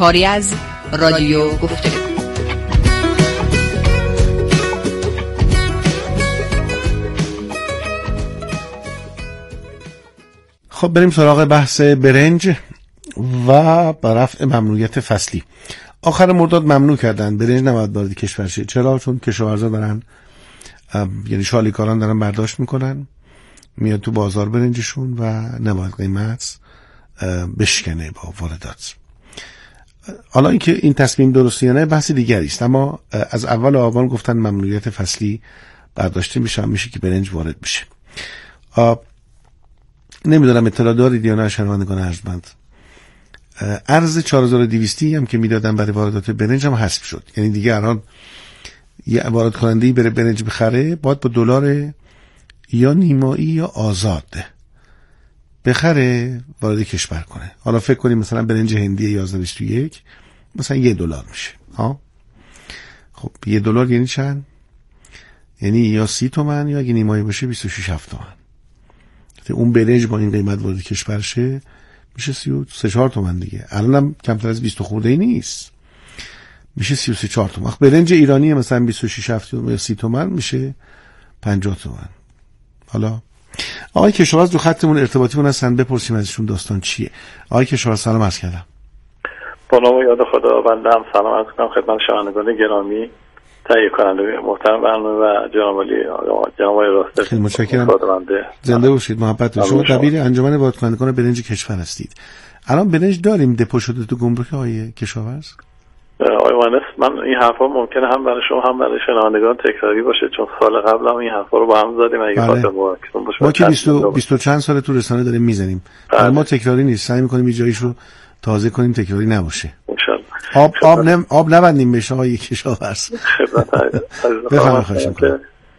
کاری از رادیو گفتگو. خب بریم سراغ بحث برنج و رفع ممنوعیت فصلی. آخر مرداد ممنوع کردن برنج نباید وارد کشور شه. چرا؟ چون کشاورزا دارن یعنی شالیکاران دارن برداشت میکنن، میاد تو بازار برنجشون و نباید قیمت بشکنه با واردات. حالا اینکه این تصمیم درسته یا نه بحث دیگری است، اما از اول آبان گفتن ممنوعیت فصلی برداشته میشه که برنج وارد بشه. نمیدونم اطلاع دارید یا نه شنوندگان ارجمند، ارز 4200 هم که میدادن برای واردات برنج هم حذف شد. یعنی دیگه الان یه وارد کننده‌ای بره برنج بخره باید با دلار یا نیمایی یا آزاد بخره وارد کشور کنه. حالا فکر کنیم مثلا برنج هندی 1121 مثلا $1 میشه. خب $1 یعنی چند؟ یعنی یا 30 تومن یا اگه نیمایی باشه 26 تومن. اون برنج با این قیمت وارد کشور شه میشه 33 تومن دیگه. الان هم کمتر از 20 خورده ای نیست، میشه 33 تومن. برنج ایرانی مثلا 26 یا 30 تومن میشه 50 تومن. حالا آقای کشاورز دو خطمون ارتباطیمون هستن، بپرسیم ازشون داستان چیه. آقای کشاورز سلام عرض کردم. با نام یاد خدا بنده هم سلام عرض کنم خدمت شنوندگان گرامی، تهیه کننده محترم برنامه و جناب آقای راسته. خیلی متشکرم. زنده باشید، محبت داشته. شما دبیر انجمن وارد کنندگان برنج کشور هستید. الان برنج داریم دپو شده تو گمرک آقای کشاورز؟ آقای مهندس، من این حرفا ممکنه هم برای شما هم برای شنوندگان تکراری باشه، چون سال قبل هم این حرفا رو با هم زدیم. اگه خاطر باشه ما که 20 چند سال تو رسانه داریم میزنیم، ما تکراری نیست، سعی می‌کنیم یه جاییش رو تازه کنیم تکراری نباشه ان شاء الله. آب نبندیم بشه آقای کشاورز. بفرمایید. خواهش می‌کنم.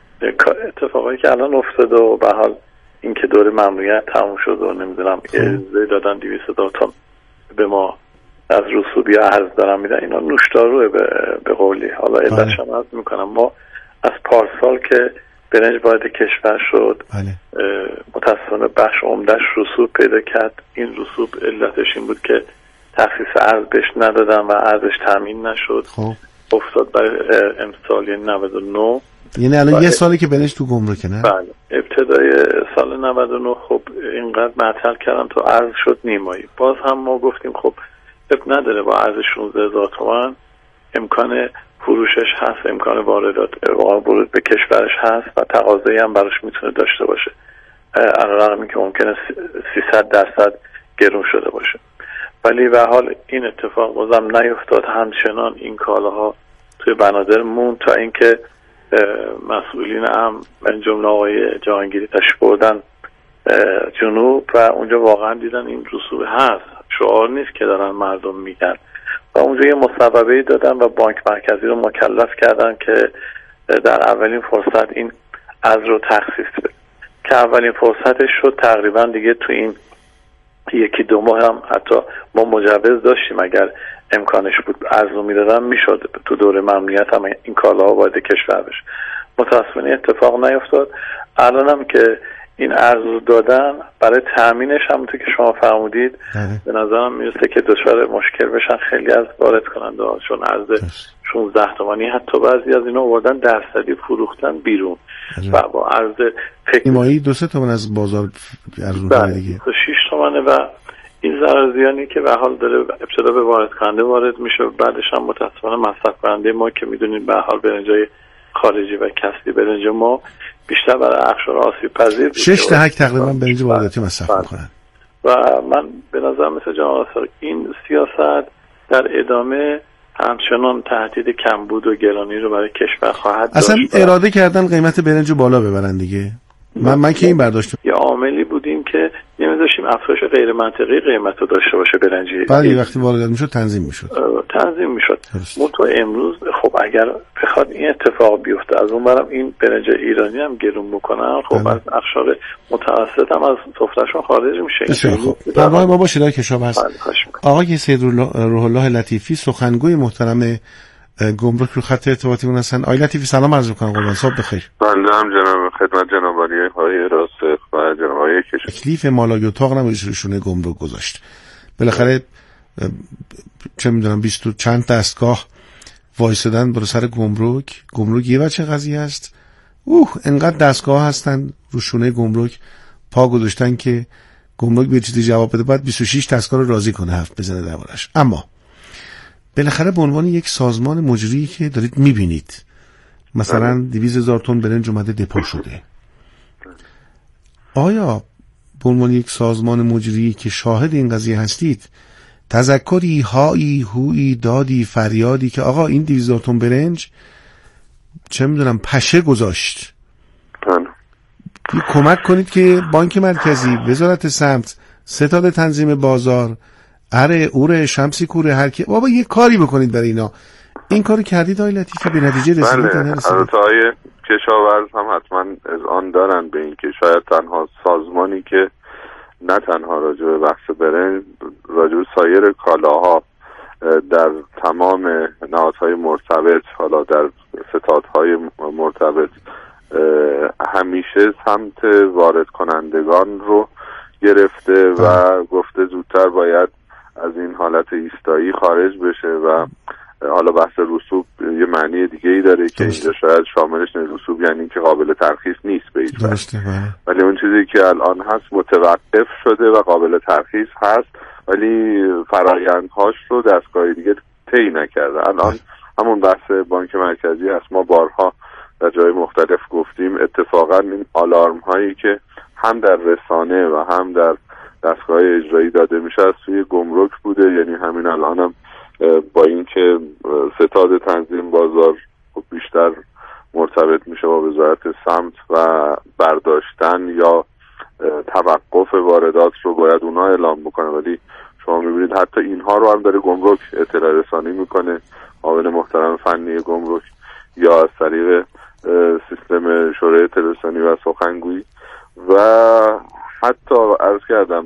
اتفاقی که الان افتاد و به حال این که دوره ممنوعیت تموم شد و نمیدونم اجازه دادن 200,000 تا به ما از رسوبی ارز دارن میدن، اینا نوشداروه به قولی. حالا علتش هم عرض میکنم، ما از پارسال که برنج وارد کشور شد متاسفانه بخش عمدهش رسوب پیدا کرد. این رسوب علتش این بود که تخصیص ارز بهش ندادن و ارزش تامین نشد. افتاد برای امسال یعنی 99. یعنی الان یه سالی که برنج تو گمرکه نه؟ بله، ابتدای سال 99 خب اینقدر معطل کردن تا ارز شد نیمایی. باز هم ما گفتیم خب نداره، با ارز 16,000 تومان امکان فروشش هست، امکان ورود به کشورش هست و تقاضایی هم براش میتونه داشته باشه، علاوه که ممکنه 300% گرون شده باشه. ولی به حال این اتفاق بازم نیفتاد، همچنان این کالاها توی بنادر مون تا اینکه مسئولین هم من جمله آقای جهانگیری تشریف بردن جنوب و اونجا واقعا دیدن این رسوب هست، شعار نیست که دارن مردم میگن، و اونجا یه مصوبه‌ای دادن و بانک مرکزی رو مکلف کردن که در اولین فرصت این ارز رو تخصیص بده، که اولین فرصتش شد تقریبا دیگه تو این یکی دو ماه هم حتی ما مجوز داشتیم، اگر امکانش بود ارز رو میدادن میشد تو دوره ممنوعیت هم این کالاها وارد کشور بشه. متاسفانه اتفاق نیفتاد. الان هم که این ارز رو دادن برای تامینش هم تو که شما فرمودید به نظرم میرسه که دچار مشکل بشن خیلی از وارد کننده ها، چون ارز 16 تومانی حتی بعضی از اینا آوردن درصدی فروختن بیرون و با ارز نیمایی 2-3 تومن از بازار ارزون دیگه 6 تومنه و این ضرر زیانی که به حال داره ابتدا به وارد کننده وارد میشه، بعدش هم متاسفانه مصرف کننده ما که میدونید به حال برنجای خارجی و کسری برنج ما بیشتر برای اقشار آسیب پذیر 6 دهک تقریبا برنج وارداتی مصرف میکنن و من به نظر مثل جناب این سیاست در ادامه همچنان تهدید کمبود و گرانی رو برای کشور خواهد داشت. اصلا اراده کردن قیمت برنج رو بالا ببرن دیگه. من که این برداشت یه عاملی بودیم که نمیذاشیم افزایش غیر منطقی قیمت رو داشته باشه برنجی. ولی وقتی واردات میشد تنظیم میشد. تو امروز خب اگر بخواد این اتفاق بیفته، از اون برم این برنج ایرانی هم گرون بکنن، خب از اقشار متوسط هم از سفرهشون خارج میشه. خب پرواز ما باشه که شما هست. آقای سید روح الله لطیفی سخنگوی محترم گمرک رو خط ارتباطیمون هستن. آقای لطیفی سلام عرض می‌کنم، قربان صبح بخیر. بنده هم جناب خدمت جناب آقای راسخ و جناب آقای کشاورز تکلیف مالای اتاق نمیشه روشونه گمرک گذاشت. بالاخره چه میدونم 20 چند دستگاه وایسادن برای سر گمرک یه بچه قضیه است. انقدر دستگاه هستن رو شونه گمرک پا گذاشتن که گمرک به چیزی جواب بده، باید 26 دستگاه رو راضی کنه حرف بزنه دربارش. اما بالاخره به عنوان یک سازمان مجری که دارید میبینید مثلا 200,000 تن برنج اومده دپو شده، آیا به عنوان یک سازمان مجری که شاهد این قضیه هستید تذکری هایی هویی دادی فریادی که آقا این 200,000 تن برنج چه میدونم پشه گذاشت، کمک کنید که بانک مرکزی، وزارت سمت، ستاد تنظیم بازار، اوره شمسی کوره، هر کی بابا یه کاری بکنید برای اینا. این کارو کردید آقای لطیفی؟ به نتیجه رسیدید؟ بله، البته کشاورز هم حتما اذعان دارن به این که شاید تنها سازمانی که نه تنها راجع به بحث برنج، راجع به سایر کالاها در تمام نهادهای مرتبط، حالا در ستادهای مرتبط همیشه سمت وارد کنندگان رو گرفته و گفته زودتر باید از این حالت ایستایی خارج بشه و حالا بحث رسوب یه معنی دیگه ای داره که اینجا شاید شاملش رسوب یعنی که قابل ترخیص نیست به هیچ وجه، ولی اون چیزی که الان هست متوقف شده و قابل ترخیص هست ولی فرآیندهاش رو دستگاه دیگه طی نکرده. الان همون بحث بانک مرکزی هست. ما بارها در جای مختلف گفتیم اتفاقا این آلارم هایی که هم در رسانه و هم در دستگاه اجرایی داده میشه از سوی گمرک بوده، یعنی همین الان هم با اینکه ستاد تنظیم بازار بیشتر مرتبط میشه با وزارت سمت و برداشتن یا توقف واردات رو باید اونا اعلام بکنه، ولی شما میبینید حتی اینها رو هم داره گمرک اطلاع رسانی میکنه، معاون محترم فنی گمرک یا از طریق سیستم شورای تلویزیونی و سخنگویی. و حتی عرض کردم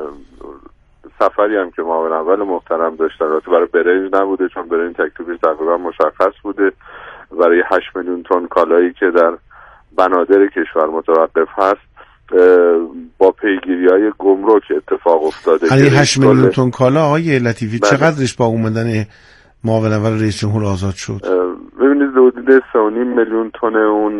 سفری هم که معاون اول محترم داشتن البته برای برنج نبوده چون برنج تکلیفش تقریبا مشخص بوده، برای 8 میلیون تن کالایی که در بنادر کشور متوقف هست با پیگیری‌های گمرک اتفاق افتاده. علی 8 میلیون تن کالا آقای لطیفی چقدرش با اومدن معاون اول رئیس جمهور آزاد شد؟ ببینید حدود 3.5 میلیون تن اون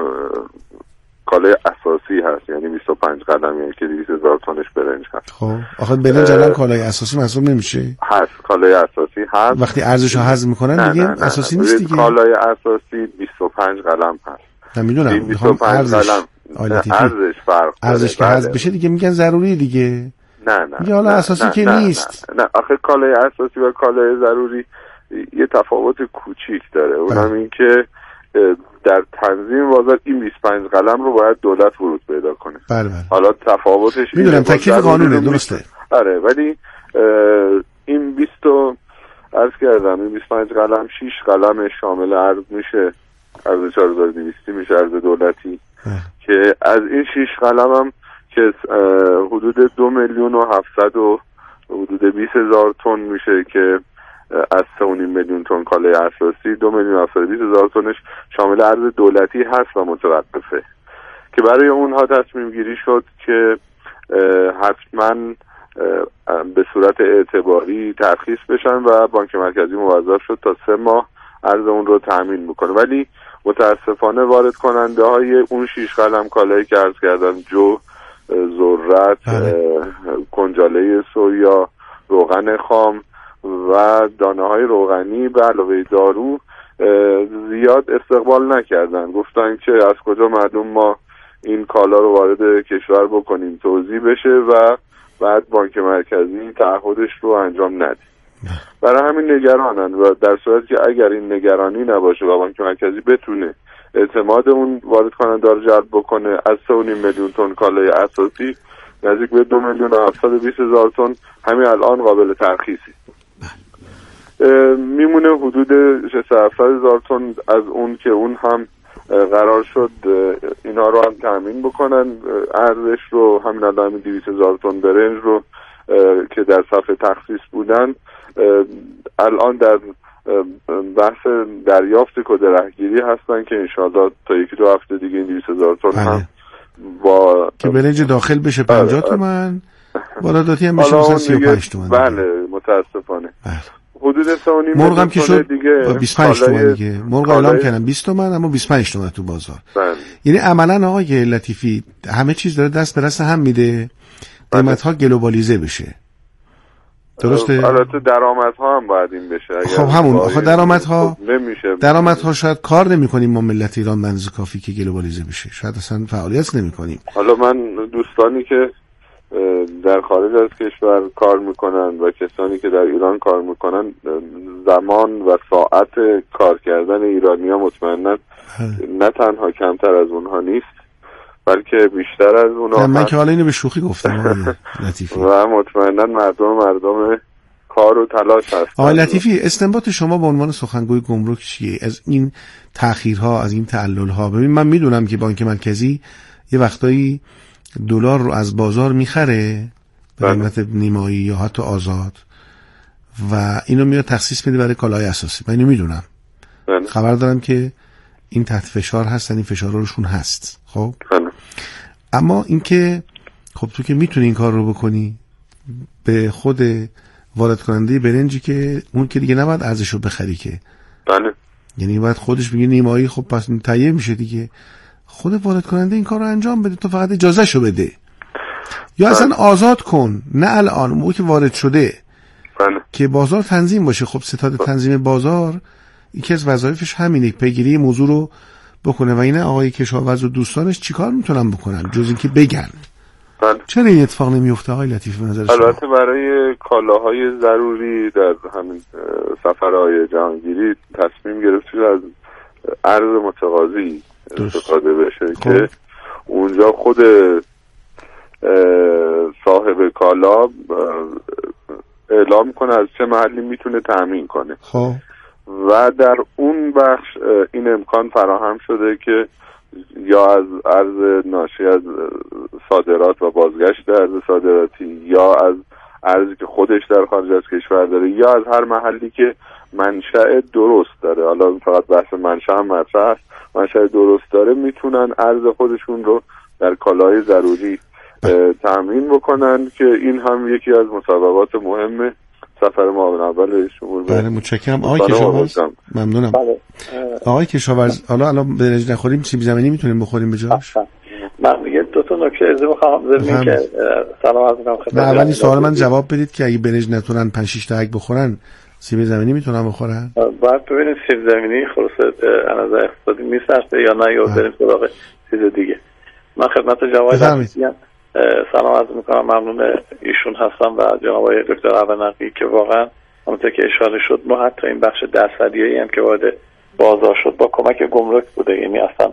کالای اساسی هست، یعنی 25 قلم، یعنی که 200,000 تنش برنج هست. خب آخه برنج الان کالای اساسی محسوب نمیشه؟ هست، کالای اساسی هست. وقتی ارزشو حذف میکنن دیگه اساسی نیست دیگه. کالای اساسی 25 قلم هست. نمیدونم میخوام ارزش ارزش فرق ارزش که حذف بشه دیگه میگن ضروری دیگه. نه میگه حالا اساسی که نیست. نه آخه کالای اساسی و کالای ضروری یه تفاوت کوچیک داره. اونم این که در تنظیم بازار این 25 قلم رو باید دولت ورود پیدا کنه. بله. حالا تفاوتش میدونم تکلیف قانونه درسته. آره ولی این 20 عرض کردم این 25 قلم 6 قلم شامل ارز میشه، ارز 4200 میشه ارز دولتی که از این 6 قلم هم که حدود 2,700,000 و حدود 20,000 تن میشه که از 3.5 میلیون تن کالای اساسی 2,720,000 تنش شامل ارز دولتی هست و متوقفه که برای اونها تصمیم گیری شد که حتما به صورت اعتباری ترخیص بشن و بانک مرکزی موظف شد تا 3 ماه ارز اون رو تامین بکنه. ولی متاسفانه وارد کننده های اون 6 قلم کالایی که عرض کردن جو، ذرت، کنجاله سویا، روغن خام و دانه های روغنی به علاوه دارو زیاد استقبال نکردن. گفتن که از کجا معلوم ما این کالا رو وارد کشور بکنیم توزیع بشه و بعد بانک مرکزی تعهدش رو انجام نده. برای همین نگرانن و در صورتی که اگر این نگرانی نباشه و بانک مرکزی بتونه اعتماد اون وارد کننده رو جلب بکنه، از 3.5 میلیون تن کالای اساسی نزدیک به 2,720,000 تن همین الان قابل ترخیصی. میمونه حدود 600,000 تن از اون که اون هم قرار شد اینا رو هم تامین بکنن ارزش رو، همین الان 200,000 تن برنج رو که در صف تخصیص بودن الان در بحث دریافت کد رهگیری هستن که انشاءالله تا 1-2 هفته دیگه این 200,000 تن هم با که برنج داخل بشه 50 تومن، وارداتی هم بشه مثلا 35 تومن. بله متاسفانه. بله. حدود 3.5 مرغ هم که شد دیگه 25 تومن دیگه. مرغ اعلام کردن 20 تومن اما 25 تومن تو بازار. بله. یعنی عملاً آقای لطیفی همه چیز داره دست به دست هم میده، قیمت‌ها گلوبالیزه بشه. درسته؟ البته درآمدها هم باید این بشه. خب همون آخه نمیشه. درآمدها شاید کار نمی‌کنیم ما ملت ایران به اندازه کافی که گلوبالیزه بشه. شاید اصلا فعالیت نمی‌کنیم. حالا من دوستانی که در خارج از کشور کار میکنن و کسانی که در ایران کار میکنن، زمان و ساعت کار کردن ایرانی‌ها مطمئنا نه تنها کمتر از اونها نیست بلکه بیشتر از اونها. من که حالا اینو به شوخی گفتم لطیفی. و مطمئنا مردم کار و تلاش هستن. آقای لطیفی، استنباط شما به عنوان سخنگوی گمرک چیه از این تأخیرها، از این تعلل‌ها؟ ببین من میدونم که بانک مرکزی یه وقتایی دلار رو از بازار میخره به قیمت نیمایی یا حتی آزاد و اینو میاد تخصیص میده برای کالای اساسی. من اینو میدونم، خبر دارم که این تحت فشار هستن، این فشار روشون هست. خب اما اینکه خب تو که میتونی این کار رو بکنی به خود وارد کننده برنجی که اون که دیگه نباید ارزشو بخری که، بله، یعنی باید خودش بگه نیمایی، خب پس تهیه میشه دیگه، خود وارد کننده این کار رو انجام بده، تو فقط اجازه شو بده یا اصلا آزاد کن. نه الان موقعی که وارد شده که بازار تنظیم باشه. خب ستاد تنظیم بازار یکی از وظایفش همینه، پیگیری موضوع رو بکنه و اینه آقای کشاورز و دوستانش چیکار میتونن بکنن جز اینکه بگن. چرا این اتفاق نمیفته آقای لطیفی به نظر شما؟ البته برای کالاهای ضروری در همین سفرهای جهانگیری تصمیم گرفت شده از ارز متقاضی استفاده بشه که اونجا خود صاحب کالا اعلام کنه از چه محلی میتونه تأمین کنه. خب و در اون بخش این امکان فراهم شده که یا از ارز ناشی از صادرات و بازگشت ارز صادراتی یا از ارزی که خودش در خارج از کشور داره یا از هر محلی که منشأ درست داره، حالا فقط بحث منشأ هم مطرح است، منشأ درست داره، میتونن ارز خودشون رو در کالای ضروری تأمین بکنن که این هم یکی از مسببات مهم سفر معاون اول شمول. بله متشکرم آقای کشاورز، ممنونم. آقای کشاورز حالا الان برنج نخوریم سیب زمینی میتونیم بخوریم به جاش؟ من دیگه دو تا نکته از میخوام بگم که سلام عرض میکنم خدمت. اولی سوال من جواب بدید که اگه برنج نتونن 5 6 تا بخورن سیب زمینی میتونن بخورن؟ باید ببینید سیب زمینی خلاص از نظر اقتصادی میسرسته یا نه، یا بریم سراغ چیز دیگه. من خدمت جواد میگم سلام عرض میکنم، ممنون ایشون هستم و جناب آقای دکتر عبنقی که واقعا همونطور که اشاره شد ما حتی این بخش درصدیایی هم که وارد بازار شد با کمک گمرک بوده، یعنی اصلا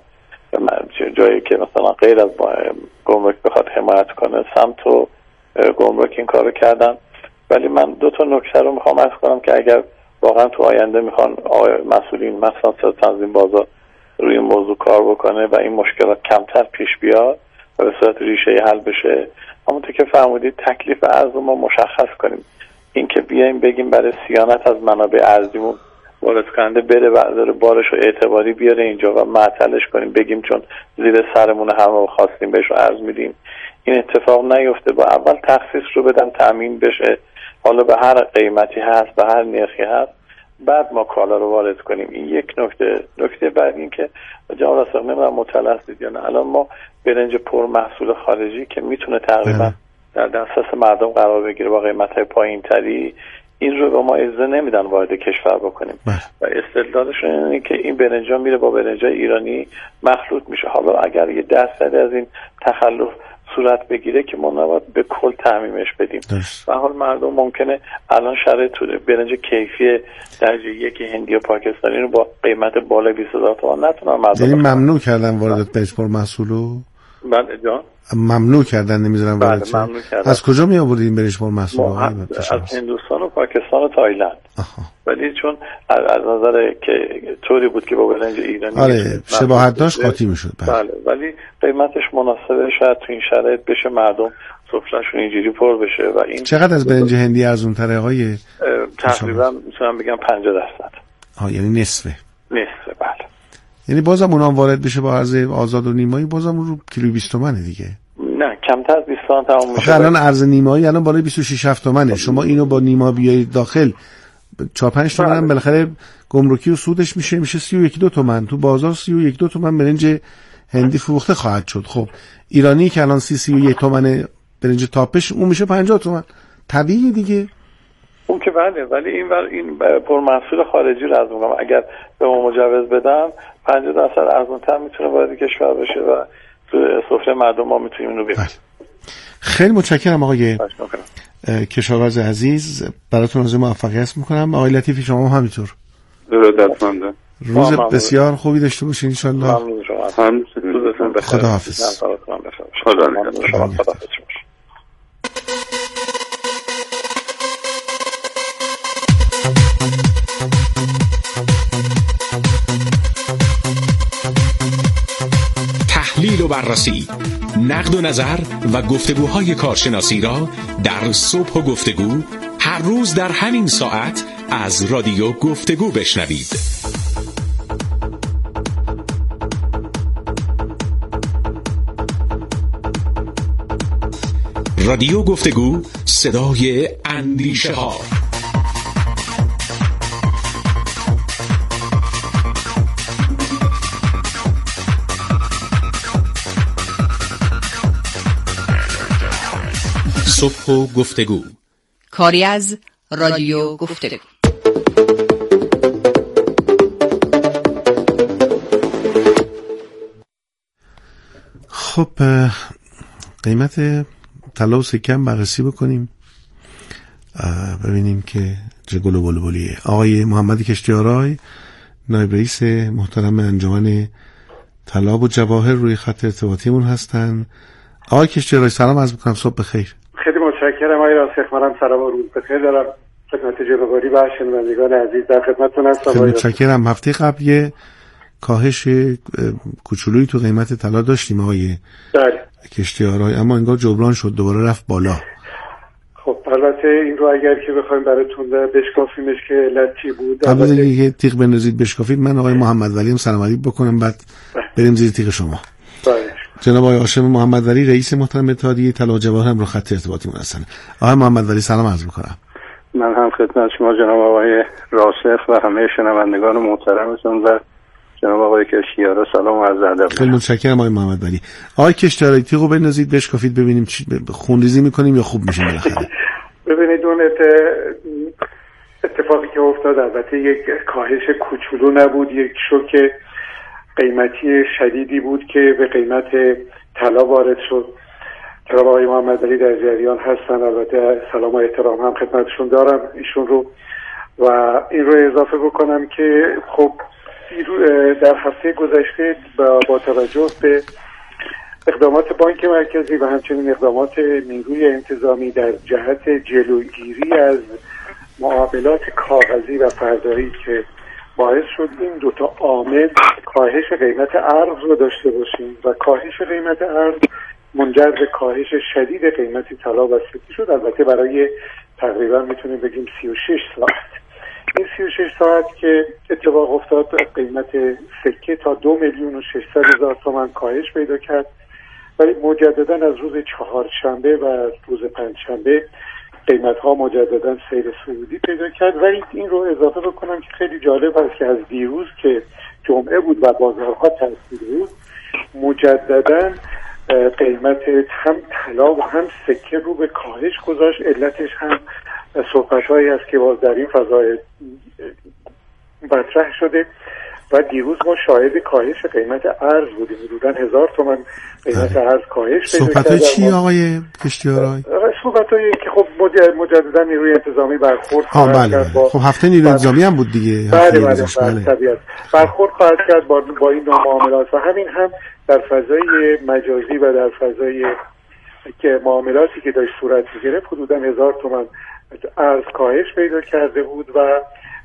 جایی که مثلا غیر از گمرک بخواد حمایت کنه سمت و گمرک این کارو کردن. ولی من دو تا نکته رو میخوام عرض کنم که اگر واقعا تو آینده میخوان مسئولین مثلا تنظیم بازار روی موضوع کار بکنه و این مشکلات کمتر پیش بیاد و به صورت ریشه حل بشه، همونطور که فرمودید تکلیف ارز رو ما مشخص کنیم. این که بیایم بگیم برای صیانت از منابع ارزیمون وارد کننده بره برداره بارش رو اعتباری بیاره اینجا و معطلش کنیم، بگیم چون زیر سرمون هر ما خواستیم بهش رو ارز میدیم، این اتفاق نیفته. با اول تخصیص رو بدن تامین بشه، حالا به هر قیمتی هست به هر نرخی هست، بعد ما کالا رو وارد کنیم. این یک نکته بعد این که جناب راسخ نمیدونم مطلع هستید یا نه، الان ما برنج پر محصول خارجی که میتونه تقریبا در دسترس مردم قرار بگیره با قیمت‌های پایین‌تری، این رو به ما اجازه نمیدن وارد کشور بکنیم و استدلالشون اینه که این برنجا میره با برنجای ایرانی مخلوط میشه. حالا اگر یه درصدی از این تخلف صورت بگیره که ما نباید به کل تعمیمش بدیم. و حال مردم ممکنه الان شرایط برنج کیفی درجه 1 هندی و پاکستانی رو با قیمت بالای 20000 تومان نتونن مردم. یعنی ممنوع کردن واردات برنج پر محصولو؟ بله جان. ممنوع کردن نمیذارن وارد شه. از کجا می آوردین برنج پر محصول؟ از هندوستان و پاکستان و تایلند. ولی چون از نظر که طوری بود که با برنج ایرانی آره شباهت داشت قاطی میشد. بله ولی قیمتش مناسبه، شاید تو این شرایط بشه مردم سفرهشون اینجوری پر بشه. و این چقدر از برنج هندی ارزون تره آقای؟ تقریبا میتونم بگم 50%. یعنی نصفه. بله. یعنی بازم اونام وارد بشه با عرض آزاد و نیمایی، بازم رو کیلو 20 تومنه دیگه. نه کمتر از 20 تومن تمام میشه. الان ارز نیمایی الان بالای 26 تومنه. شما اینو با نیما بیای داخل 4-5 تومن هم بالاخره گمرکی و سودش میشه 31-2 تومن. تو بازار 31-2 تومن برنج هندی فروخته خواهد شد. خب ایرانی که الان 31 تومن برنج تاپش اون میشه 50 تومن. طبیعی دیگه. اون که بله، ولی این پرمحصول خارجی رو از میگم اگر به ما مجوز بدن 50% ارزان‌تر میتونه وارد کشور بشه و تو سفره مردم ما میتونیم اینو ببینیم. خیلی متشکرم آقای کشاورز عزیز، براتون آرزوی موفقیت میکنم. آقای لطیفی شما هم همینطور. ارادتمندم. روز بسیار خوبی داشته باشین ان شاء الله. ممنون شما. خداحافظ. تحلیل و بررسی، نقد و نظر و گفتگوهای کارشناسی را در صبح و گفتگو هر روز در همین ساعت از رادیو گفتگو بشنوید. رادیو گفتگو، صدای اندیشه ها. صبح و گفتگو، کاری از رادیو گفتگو. خب قیمت طلا و سکه هم بررسی بکنیم ببینیم که چه گل و بلبلیه. آقای محمد کشتیارای نایب رئیس محترم انجمن طلا و جواهر روی خط ارتباطیمون هستن. آقای کشتیارای سلام عرض می‌کنم، صبح بخیر. خیلی متشکرم آقای راسخ، منم سلام و روز بخیر دارم خدمت جناب عالی و شنوندگان عزیز، در خدمتتون هستم. خیلی متشکرم. هفته قبل یه کاهش کوچولویی تو قیمت طلا داشتیم آقای کشتیارای، اما انگار جبران شد، دوباره رفت بالا. خب البته این رو اگر که بخوایم براتون بشکافیمش که علت چی بود، قبل از اینکه تیغ بندازید بشکافید من آقای محمد ولی هم سلام علیک بکنم بعد بریم زیر تیغ شما. جناب آقای هاشم محمد ولی رئیس محترم اتحادیه طلا و جواهر هم رو خط ارتباطیمون هستن. آقای محمد ولی سلام عرض می‌کنم. من هم خدمت شما جناب آقای راسخ و همه شنوندگان محترمتون و جناب آقای کشتیارا سلام و عرض ادب. خیلی متشکرم آقای محمد ولی. آقای کشتیارا تیغو بندازید بشکافید ببینیم چی خونریزی می‌کنیم یا خوب میشیم بالاخره. ببینید اون اتفاقی که افتاد البته یک کاهش کوچولو نبود، یک شوک قیمتی شدیدی بود که به قیمت طلا وارد شد. جناب آقای محمد ولی در جریان هستن، البته سلام و احترام هم خدمتشون دارم ایشون رو، و این رو اضافه بکنم که خب در هفته گذشته با توجه به اقدامات بانک مرکزی و همچنین اقدامات نیروی انتظامی در جهت جلوگیری از معاملات کاغذی و فردایی که باعث شد این دوتا عامل کاهش قیمت ارز رو داشته باشیم و کاهش قیمت ارز منجر به کاهش شدید قیمت طلا و سکه شد. البته برای تقریبا میتونیم بگیم 36 ساعت. این 36 ساعت که اتفاق افتاد قیمت سکه تا 2,600,000 تومان کاهش پیدا کرد، ولی مجددا از روز چهارشنبه و روز پنجشنبه قیمت ها مجددا سیر صعودی پیدا کرد. ولی این رو اضافه بکنم که خیلی جالب است که از دیروز که جمعه بود و بازارها تعطیل بود، مجددا قیمت هم طلا و هم سکه رو به کاهش گذاشت. علتش هم صحبت‌هایی است که باز در این فضای مطرح شده و دیروز ما شاهد کاهش قیمت ارز بودیم، حدوداً 1000 تومان قیمت ارز کاهش پیدا کرد. صحبت‌های چی آقای کشتیارای؟ صحبت‌هایی که خب مجددا نیروی انتظامی برخورد کرد با خب هفته نیروی انتظامی هم بود دیگه. بله طبیعت برخورد خواهد کرد با این نوع معاملات و همین هم در فضای مجازی و در فضای که معاملاتی که داشت صورت می‌گرفت حدوداً 1000 تومان ارز کاهش پیدا کرده بود و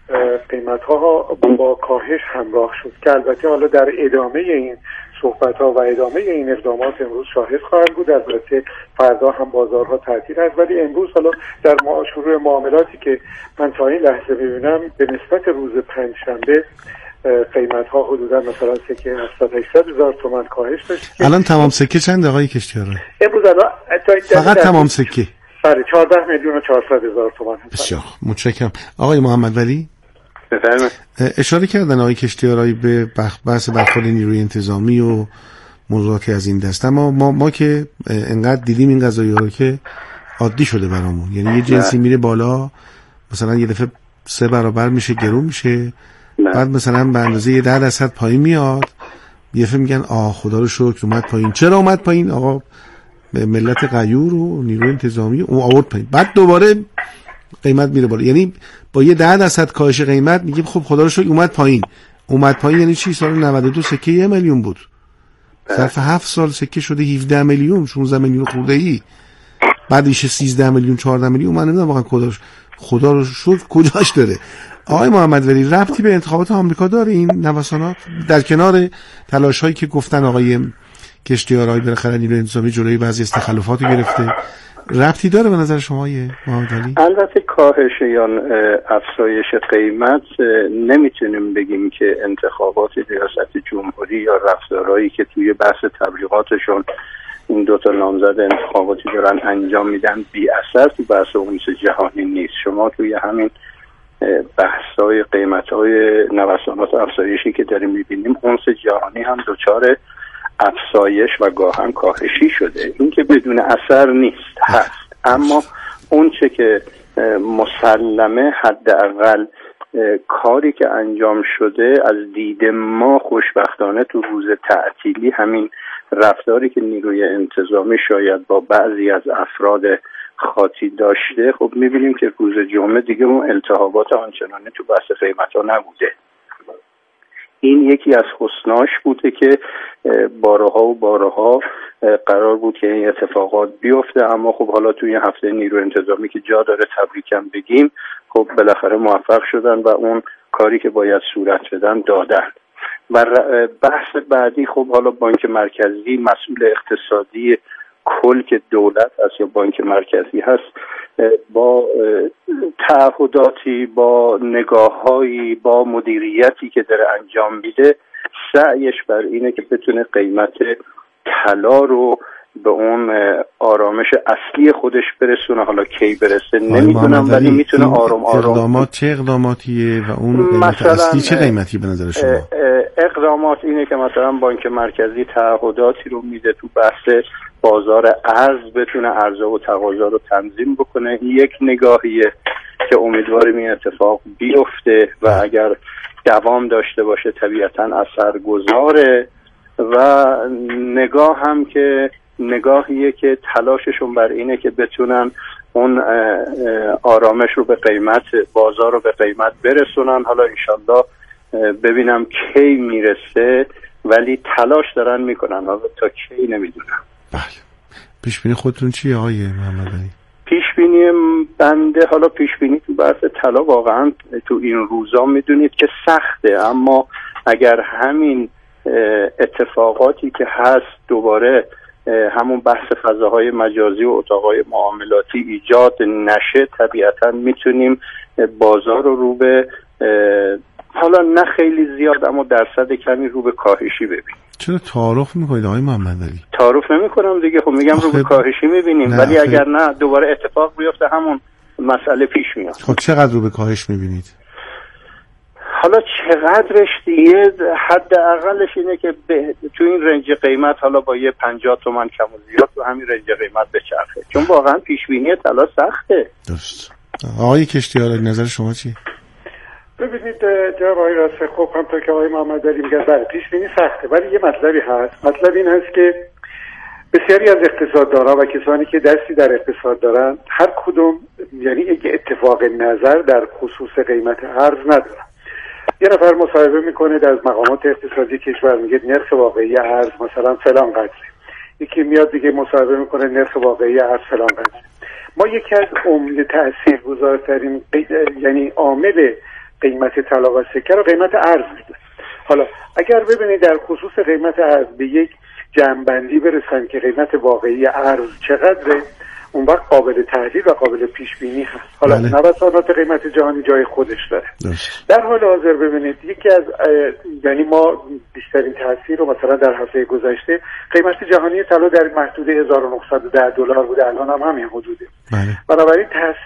قیمت ها با کاهش همراه شد که البته حالا در ادامه این صحبت ها و ادامه این اقدامات امروز شاهد خواهد بود. البته فردا هم بازارها تعطیل هست، ولی امروز حالا در شروع معاملاتی که من تا این لحظه ببینم به نسبت روز پنجشنبه قیمت ها حدودا مثلا سکه 700-800 هزار تومان کاهش داشت. الان تمام سکه چند آقای کشتیارا؟ امروز الان فقط تمام سکه 14,400,000 تومان. بسیار متشکرم. آقای محمد ولی بفرمایید. اشاره کردن آقای کشتیارایی به بحث برخورد نیروی انتظامی و موضوعاتی از این دست، اما ما که انقدر دیدیم این قضایا رو که عادی شده برامون، یعنی یه جنسی میره بالا مثلا یه دفعه 3 برابر میشه، گرون میشه، بعد مثلا به اندازه 10% پایین میاد، یه دفعه میگن خدا رو شکر اومد پایین. چرا اومد پایین؟ آقا ملت غیور و نیروی انتظامی اون آورد پایین، بعد دوباره قیمت میره بالا. یعنی با یه 10% کاهش قیمت میگیم خب خدا رو شکر اومد پایین. اومد پایین یعنی چی؟ سال 92 سکه 1 میلیون بود، ظرف 7 سال سکه شده 17 میلیون 16 میلیون خورده ای، بعد میشه 13 میلیون 14 میلیون. من نمیدونم واقعا خدا رو شکر کجاش داره. آقای محمد ولی ربطی به انتخابات آمریکا داره این نوسانات، در کنار تلاش هایی که گفتن آقای کشتیارایی بالاخره نیروی انتظامی جلوی بعضی از تخلفات رو گرفته، ربطی داره به نظر شما محمد ولی؟ البته کاهش یا افزایش قیمت نمیتونیم بگیم که انتخابات ریاست جمهوری یا رفتارهایی که توی بحث تبلیغاتشون این دوتا نامزد انتخاباتی دارن انجام میدن بی اثر تو بحث اونس جهانی نیست. شما توی همین بحث‌های قیمت‌های نوسانات افزایشی که داریم می‌بینیم، اونس جهانی هم دچار افزایش و گاهن کاهشی شده. این که بدون اثر نیست، هست، اما اون چه که مسلمه حداقل کاری که انجام شده از دید ما خوشبختانه تو روز تعطیلی همین رفتاری که نیروی انتظامی شاید با بعضی از افراد خاطی داشته، خب میبینیم که روز جمعه دیگه اون التهابات آنچنانی تو بحث قیمت‌ها نبوده. این یکی از حسناش بوده که بارها قرار بود که این اتفاقات بیفته، اما خب حالا توی هفته نیروی انتظامی که جا داره تبریکم بگیم، خب بالاخره موفق شدن و اون کاری که باید صورت بدن دادن. و بحث بعدی خب حالا بانک مرکزی مسئول اقتصادی کل که دولت هست یا بانک مرکزی هست، با تعهداتی، با نگاه‌هایی، با مدیریتی که داره انجام میده، سعیش بر اینه که بتونه قیمت طلا رو به اون آرامش اصلی خودش برسونه. حالا کی برسه نمیدونم، ولی میتونه آرام اقدامات چه اقداماتیه و اون قیمت اصلی چه قیمتی به نظر شما؟ اقدامات اینه که مثلا بانک مرکزی تعهداتی رو میده تو بحث بازار ارز، بتونه عرضه و تقاضا رو تنظیم بکنه. یک نگاهیه که امیدواریم این اتفاق بیفته و اگر دوام داشته باشه طبیعتاً اثرگذاره. و نگاه هم که نگاهیه که تلاششون بر اینه که بتونن اون آرامش رو به قیمت بازار رو به قیمت برسونن. حالا انشالله ببینم کی میرسه، ولی تلاش دارن میکنن، حالا تا کی نمیدونم. بله. پیشبینی خودتون چیه آقای محمد علی؟ پیشبینی بنده، حالا پیشبینی تو بحث طلا واقعا تو این روزا میدونید که سخته، اما اگر همین اتفاقاتی که هست دوباره همون بحث فضاهای مجازی و اتاقهای معاملاتی ایجاد نشه، طبیعتا میتونیم بازار رو به حالا نه خیلی زیاد اما درصد کمی رو به کاهشی ببینیم. چرا تعارف میکنید آقای محمد علی؟ تعارف نمیکنم دیگه، خب میگم رو به کاهشی میبینیم، ولی اگر نه دوباره اتفاق بیفته همون مسئله پیش میاد. خب چقدر رو به کاهش میبینید؟ حالا چقدرش دیگه حداقلش اینه که تو این رنج قیمت حالا با یه 50 تومن کم و زیاد تو همین رنج قیمت بچرخه، چون واقعا پیشبینی طلا سخته. درست. آقای کشتیارایی نظر شما چیه؟ ببینید جناب آقای راسخ، خب همونطور که آقای محمد علی میگه بله پیشبینی سخته، ولی یه مطلبی هست. مطلب این هست که بسیاری از اقتصاددانان و کسانی که دستی در اقتصاد دارن هر کدوم یعنی یک اتفاق نظر در خصوص قیمت ارز ندارن. یه نفر مصاحبه میکنه از مقامات اقتصادی کشور، میگه نرخ واقعی ارز مثلا فلان قدره، یکی میاد دیگه مصاحبه میکنه نرخ واقعی ارز فلان قدره. ما یکی از عامل تاثیرگذارترین یعنی عامل قیمت طلا و سکه رو قیمت ارز میده. حالا اگر ببینید در خصوص قیمت ارز به یک جمع‌بندی برسن که قیمت واقعی ارز چقدره، اون وقت قابل تحلیل و قابل پیش بینی هست. حالا نوسانات قیمت جهانی جای خودش داره. در حال حاضر ببینید یکی از یعنی ما بیشترین تاثیر رو مثلا در هفته گذشته قیمت جهانی طلا در محدوده 1910 دلار بوده، الان هم همین حدوده. بنابراین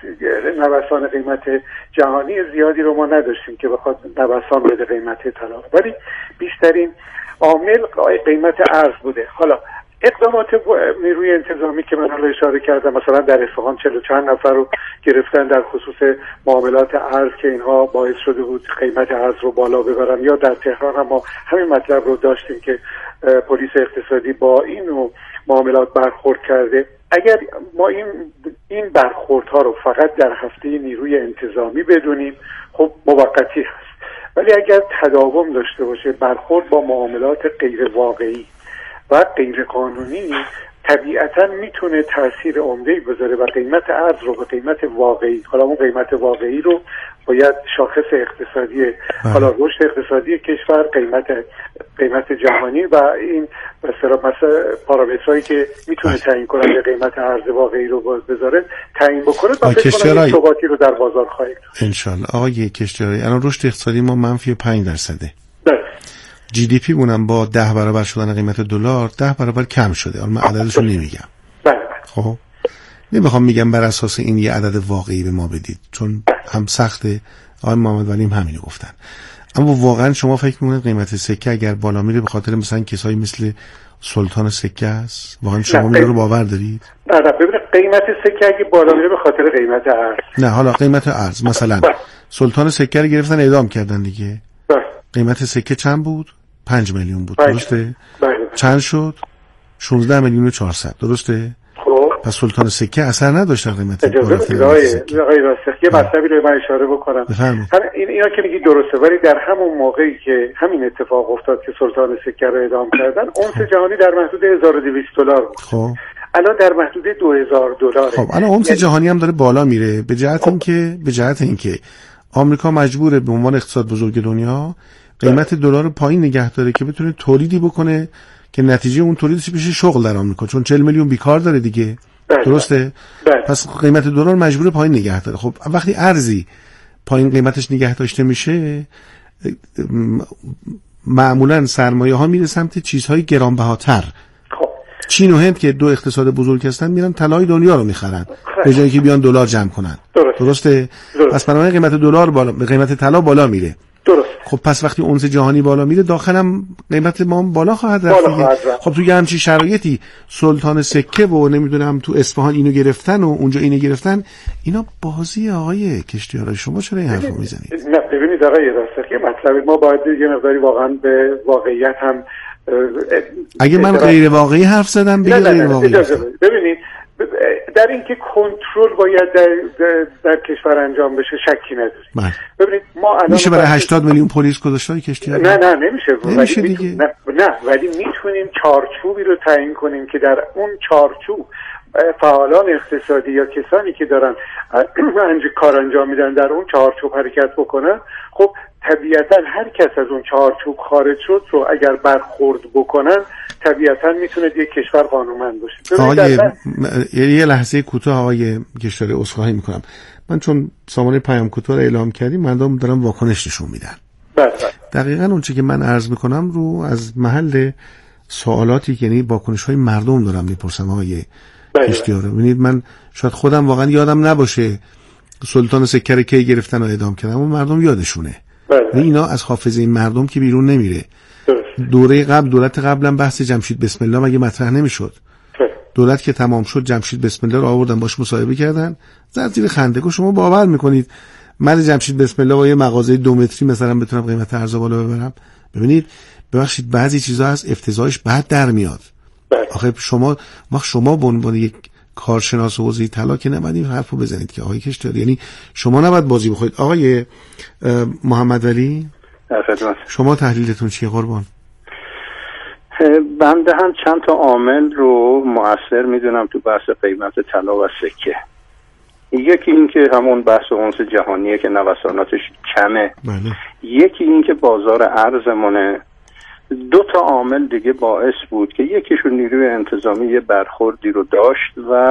نوسان قیمت جهانی زیادی رو ما نداشتیم که بخواد نوسان بده قیمت طلا، ولی بیشترین عامل قیمت ارز بوده. حالا اقدامات نیروی انتظامی که من حالا اشاره کردم، مثلا در اصفهان 40 چند نفر رو گرفتن در خصوص معاملات ارز که اینها باعث شده بود قیمت ارز رو بالا ببرن، یا در تهران هم ما همین مطلب رو داشتیم که پلیس اقتصادی با این معاملات برخورد کرده. اگر ما این برخوردها رو فقط در هفته نیروی انتظامی بدونیم خب موقتی هست، ولی اگر تداوم داشته باشه برخورد با معاملات غیر واقعی و غیر قانونی، طبیعتا میتونه تاثیر عمده‌ای بذاره و قیمت ارز رو به قیمت واقعی، حالا اون قیمت واقعی رو باید شاخص اقتصادی، حالا رشد اقتصادی کشور، قیمت جهانی و این مثلا پارامترهایی که میتونه تعیین کننده قیمت ارز واقعی رو بذاره تعیین بکنه و فکر کنم ثباتی رو در بازار خواهیم داشت ان شاء الله. آقای کشتیاری، الان رشد اقتصادی ما -5%. جی دی پی مونم با 10 برابر شدن قیمت دلار 10 برابر کم شده. من عددشو نمیگم. خب نمیخوام میگم بر اساس این یه عدد واقعی به ما بدید، چون هم سخته. آقای محمد ولی هم همینو گفتن. اما واقعا شما فکر میکنید قیمت سکه اگر بالا میره به خاطر مثلا کسایی مثل سلطان سکه است؟ واقعا شما میره رو باور دارید؟ نه ببینید قیمت سکه اگه بالا میره به خاطر قیمت ارز. نه حالا قیمت ارز مثلا سلطان سکه رو گرفتن اعدام کردن دیگه. قیمت سکه چند بود؟ 5 میلیون بود. درسته؟ چند شد؟ 16 میلیون و 400. درسته؟ خب پس سلطان سکه اثر نداشت قیمت. اجازه بدید آقای راسخ یه مطلبی رو من اشاره بکنم. اینا که میگی درسته، ولی در همون موقعی که همین اتفاق افتاد که سلطان سکه رو اعدام کردن، اونس جهانی در محدود 1200 دلار بود. خب الان در محدود 2000 دلاره. خب الان اونس جهانی هم داره بالا میره به جهت اینکه آمریکا مجبوره به عنوان اقتصاد بزرگ دنیا قیمت دلار رو پایین نگه داره که بتونه تولیدی بکنه که نتیجه اون تولیدش بشه شغل در آمریکا، چون 40 میلیون بیکار داره دیگه. درسته؟ پس قیمت دلار مجبور پایین نگه داره. خب وقتی ارزی پایین قیمتش نگه داشته میشه، معمولا سرمایه ها میره سمت چیزهای گرانبهاتر. چین و هند که دو اقتصاد بزرگ هستن میرن طلای دنیا رو میخرن به جایی که بیان دلار جمع کنن. درسته؟ پس بنابراین قیمت دلار بالا، قیمت طلا بالا میره. درست. خب پس وقتی اونس جهانی بالا میره داخلم قیمت ما بالا خواهد رفت. خب توی همچین شرایطی سلطان سکه و نمیدونم تو اصفهان اینو گرفتن و اونجا اینو گرفتن، اینا بازی آقای کشتیار. شما چرا این حرفو میزنید؟ نه ببینید آقای راسخ یه مطلبی ما باید یه مقداری واقعا به واقعیت هم اگه من غیر واقعی حرف زدم بگید غیر واقعی. ببینید در اینکه کنترل باید در کشور انجام بشه شکی نداریم. ببینید ما الان میشه برای 80 میلیون پلیس گذاشتای کشتیار؟ نه نمیشه دیگه. ولی میتونیم چارچوبی رو تعیین کنیم که در اون چارچوب فعالان اقتصادی یا کسانی که دارن کار انجام میدن در اون چارچوب حرکت بکنن. خب طبیعتا هر کس از اون چارچوب خارج شد رو اگر برخورد بکنن طبیعتا میتونه یک کشور قانونمند باشه. آقای یه لحظه کوتاه آقای کشتیاری عذرخواهی میکنم، من چون سامانه پیام کوتاه رو اعلام کردیم مردم دارن واکنش نشون میدن. دقیقاً اون چیزی که من عرض میکنم رو از محل سوالاتی یعنی واکنش‌های مردم دارم میپرسم آقای کشتیاری. ببینید من شاید خودم واقعا یادم نباشه سلطان سکه رو کی گرفتن و اعدام کردن، اما مردم یادشونه. اینا از حافظه این مردم که بیرون نمیره. دوره قبل دولت قبلا بحث جمشید بسم الله مگه مطرح نمیشد؟ دولت که تمام شد جمشید بسم الله رو آوردن باش مصاحبه کردن، زد زیر خنده. شما باور میکنید من جمشید بسم الله با یه مغازه 2 متری مثلا بتونم قیمت ارز بالا ببرم؟ ببینید ببخشید بعضی چیزا از افتضاحش بعد در میاد. آخه شما به عنوان یک کارشناس حوزه طلا که نباید این حرفو بزنید که آقای کشتیاری، یعنی شما نباید بازی بخورید. آقای محمد ولی شما تحلیلتون چیه قربان؟ بنده هم چند تا عامل رو مؤثر میدونم تو بحث قیمت طلا و سکه. یکی این که همون بحث اونس جهانیه که نوساناتش کمه، بله. یکی این که بازار ارزمونه. 2 تا عامل دیگه باعث بود که یکیشون نیروی انتظامی یه برخوردی رو داشت و